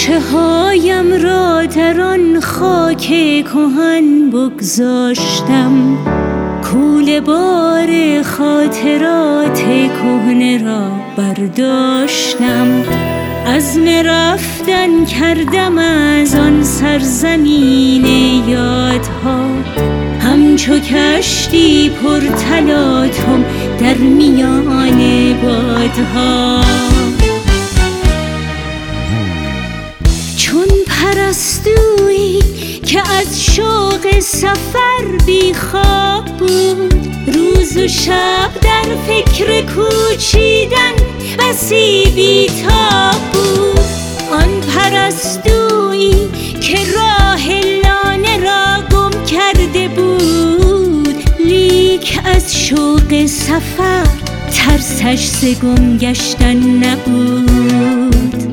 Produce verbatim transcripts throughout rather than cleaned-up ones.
کوچه هایم را در آن خاک کهن بگذاشتم، کوله بار خاطرات کهنه را برداشتم. عزم رفتن کردم از آن سرزمین یادها، همچو کشتی پر تلاطم در میان بادها. چون پرستویی که از شوق سفر بی خواب بود، روز و شب در فکر کوچیدن بسی بی تاب بود. آن پرستویی که راه لانه را گم کرده بود، لیک از شوق سفر ترسش ز گم گشتن نبود.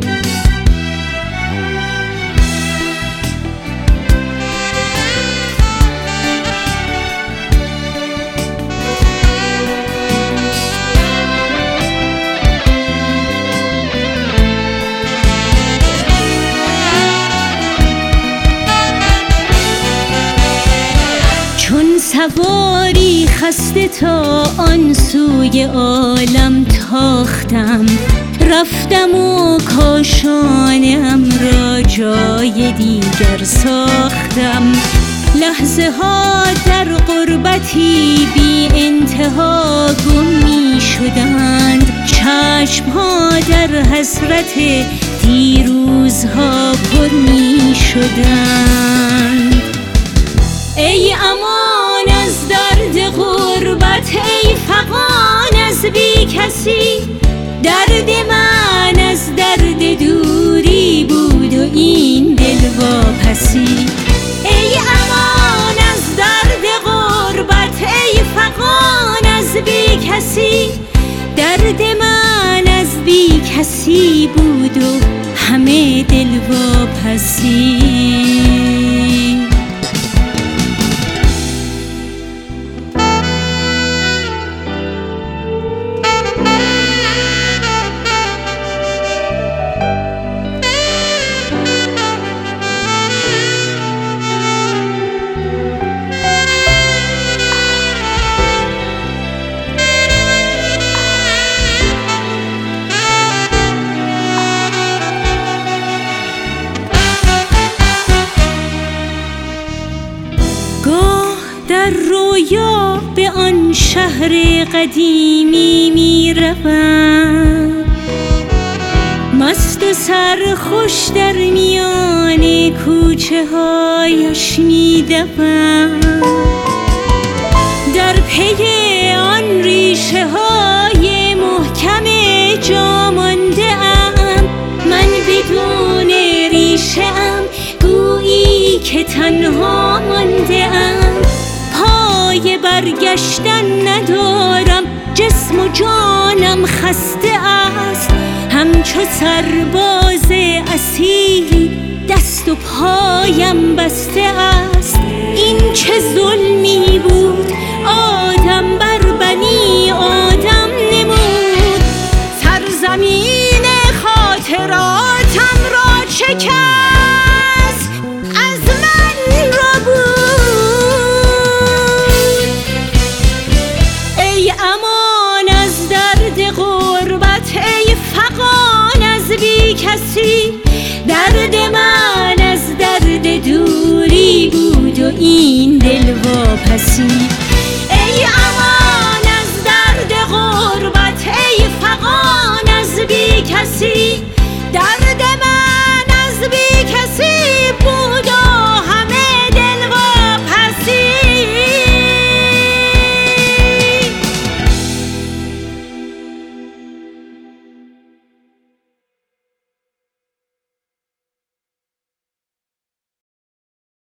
سواری خسته تا آن سوی عالم تاختم، رفتم و کاشانه‌ام را جای دیگر ساختم. لحظه ها در غربتی بی انتها گم می شدند، چشم ها در حسرت دیروزها پر می شدند. ای امان از درد غربت، ای فغان از بی کسی، درد من از درد دوری بود و این دل واپسی. ای امان از درد غربت، ای فغان از بی کسی، درد من از بی کسی بود و همه دل واپسی. در رویا به آن شهر قدیمی می روم، مست و سرخوش در میان کوچه هایش می دوم. در پی آن ریشه های محکم جا مانده ام، من بدون ریشه ام، گویی که تنها مانده ام. پای برگشتن ندارم، جسم و جانم خسته است، همچو سرباز اسیری دست و پایم بسته است. این چه ظلمی بود آدم بر بنی آدم نمود، سرزمین خاطراتم را چکست، از من را بود. ای امان از درد غربت، ای فغان از بی کسی، درد من از درد دوری بود و این دل واپسی.